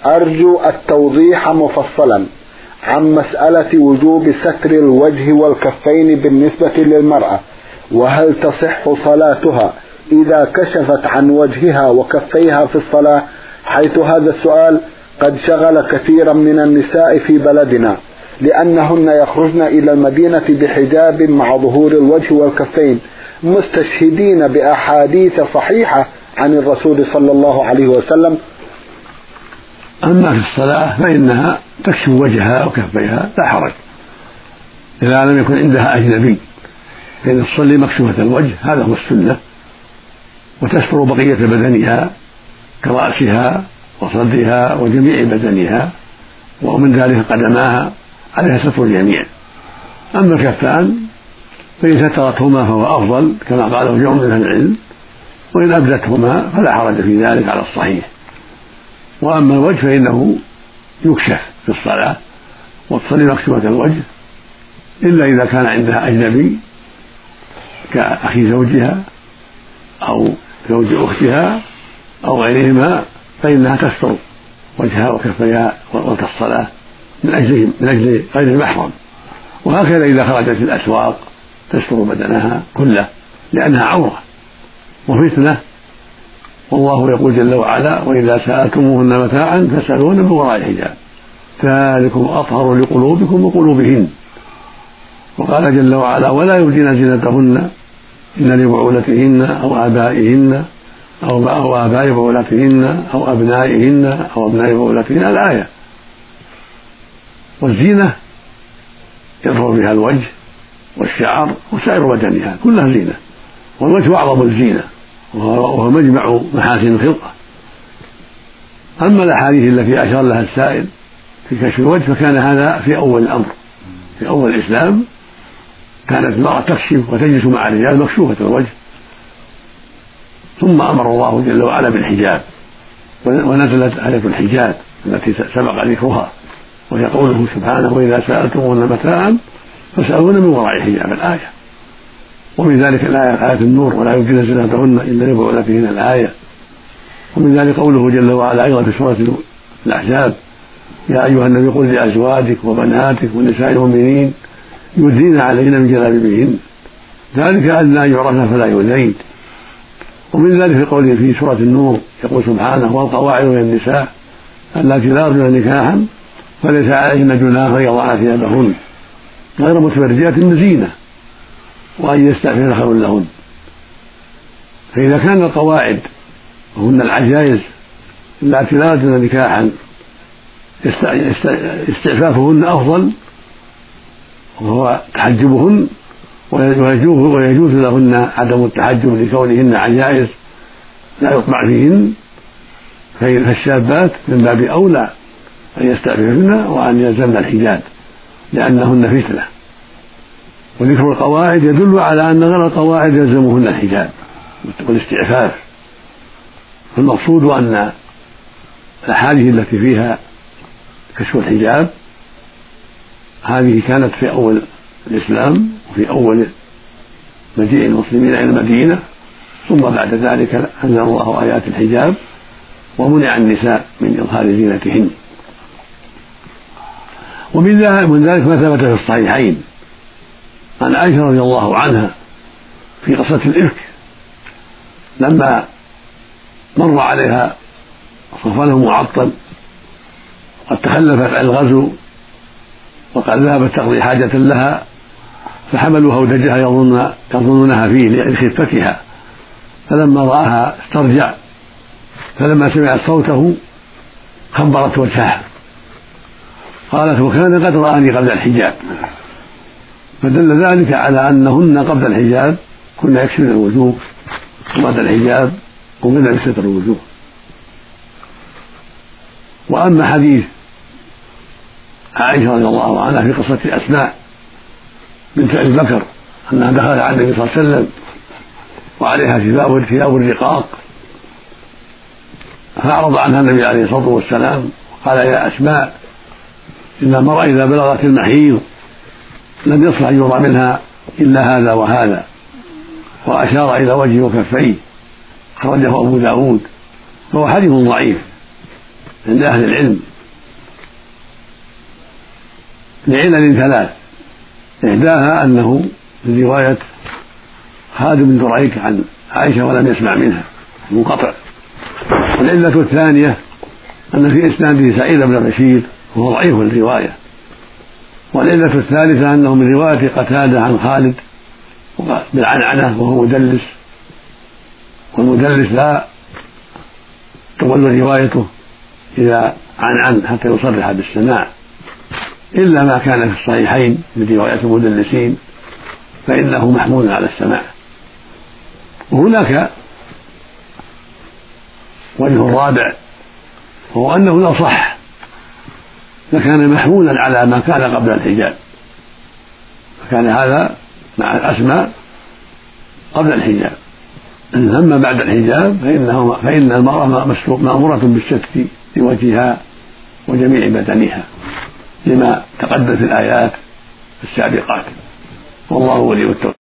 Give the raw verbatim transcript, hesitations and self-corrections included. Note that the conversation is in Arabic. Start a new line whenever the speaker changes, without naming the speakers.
أرجو التوضيح مفصلا عن مسألة وجوب ستر الوجه والكفين بالنسبة للمرأة، وهل تصح صلاتها إذا كشفت عن وجهها وكفيها في الصلاة، حيث هذا السؤال قد شغل كثيرا من النساء في بلدنا، لأنهن يخرجن إلى المدينة بحجاب مع ظهور الوجه والكفين مستشهدين بأحاديث صحيحة عن الرسول صلى الله عليه وسلم.
أما في الصلاة فإنها تكشف وجهها وكفيها لا حرج إذا لم يكن عندها أجنبي، فإن تصلي مكشوفة الوجه هذا هو السنة، وتستر بقية بدنها كرأسها وصدرها وجميع بدنها، ومن ذلك قدماها عليها ستر الجميع. أما الكفان فإن سترتهما فهو أفضل كما قاله جمع من أهل العلم، وإن أبدتهما فلا حرج في ذلك على الصحيح. وأما الوجه فإنه يكشف في الصلاة وتصلي مكشوفة الوجه، إلا إذا كان عندها أجنبي كأخي زوجها أو زوج أختها أو غيرهما، فإنها تستر وجهها وكفيها وقت الصلاة من أجل من أجل غير المحرم. وهكذا إذا خرجت الأسواق تستر بدنها كله لأنها عورة وفتنة، والله يقول جل وعلا: وإذا سألتموهن متاعا فاسألوهن من وراء الحجاب ذلكم أطهر لقلوبكم وقلوبهن. وقال جل وعلا: ولا يبدين زينتهن إن لبعولتهن أو آبائهن أو آباء بعولتهن أو أبنائهن أو أبناء بعولتهن الآية. والزينة يظهر بها الوجه والشعر وسائر بدنها كلها زينة، والوجه أعظم الزينة وهو مجمع محاسن الخلقة. أما الأحاديث التي أشار لها السائل في كشف الوجه فكان هذا في أول الأمر، في أول الإسلام كانت المرأة تكشف وتجلس مع الرجال مكشوفة الوجه، ثم أمر الله جل وعلا بالحجاب، ونزلت آية الحجاب التي سبق ذكرها، وهي قوله سبحانه: وإذا سألتموهن متاعا فاسألوهن من وراء حجاب الآية. ومن ذلك الآية آية النور: ولا يبدين زينتهن إلا لبعولتهن الآية. ومن ذلك قوله جل وعلا أيضا في سورة الأحزاب: يا أيها النبي قل لأزواجك وبناتك ونساء المؤمنين يدنين عليهن من جلابيبهن ذلك أدنى أن يعرفن فلا يؤذين. ومن ذلك في قوله في سورة النور يقول سبحانه: والقواعد من النساء التي لا يرجون نكاحا فليس عليهن جناح أن يضعن ثيابهن غير متبرجات بزينة وأن يستعففن خير لهن. فإذا كان القواعد وهن العجائز التي لا يرجون نكاحا استعفافهن أفضل وهو تحجبهن، ويجوز لهن عدم التحجب لكونهن عجائز لا يطمع فيهن، فالشابات من باب أولى أن يستعففن وأن يلزمن الحجاب لأنهن فتنة. وذكر القواعد يدل على أن غير القواعد يلزمهن الحجاب والاستعفاف. فالمقصود أن الأحاديث التي فيها كشف الحجاب هذه كانت في أول الإسلام وفي أول مجيء المسلمين إلى المدينة، ثم بعد ذلك أنزل الله آيات الحجاب ومنع النساء من إظهار زينتهن. ومن ذلك ما ثبت في الصحيحين عن عائشة رضي الله عنها في قصة الإفك لما مر عليها صفوان معطل قد تخلفت عن الغزو وقد ذهبت تقضي حاجة لها، فحملوا هودجها يظن يظنونها فيه لخفتها، فلما رآها استرجع، فلما سمعت صوته خبرت وجهها قالت: وكان قد رآني قبل الحجاب. فدل ذلك على أنهن قبل الحجاب كنا يكشفن الوجوه، وبعد الحجاب قمنا بستر الوجوه. وأما حديث عائشة رضي الله عنها في قصة أسماء بنت أبي بكر أنها دخلت على النبي صلى الله عليه وسلم وعليها ثياب ثياب الرقاق، فأعرض عنها النبي عليه الصلاة والسلام قال: يا أسماء إن المرأة إذا بلغت المحيض لم يصلح أن يرى منها إلا هذا وهذا، وأشار إلى وجهه وكفيه، أخرجه أبو داود، وهو حديث ضعيف عند أهل العلم لعلل ثلاث. إحداها أنه في رواية خالد بن دريك عن عائشة ولم يسمع منها منقطع. والعلة الثانية أن في إسناده سعيد بن بشير وهو ضعيف الرواية. والعلة الثالثة أنه من رواية قتادة عن خالد بالعنعنة وهو مدلس، والمدلس لا تقبل روايته إذا عنعن حتى يصرح بالسماع، إلا ما كان في الصحيحين من رواية المدلسين فإنه محمول على السماع. وهناك وجه رابع وهو أنه لو صح فكان محمولا على ما كان قبل الحجاب، فكان هذا مع الأسماء قبل الحجاب. أما بعد الحجاب فإنه فإن المرأة مأمورة بالستر في وجهها وجميع بدنها لما تقدم في الآيات السابقات، والله ولي التوفيق.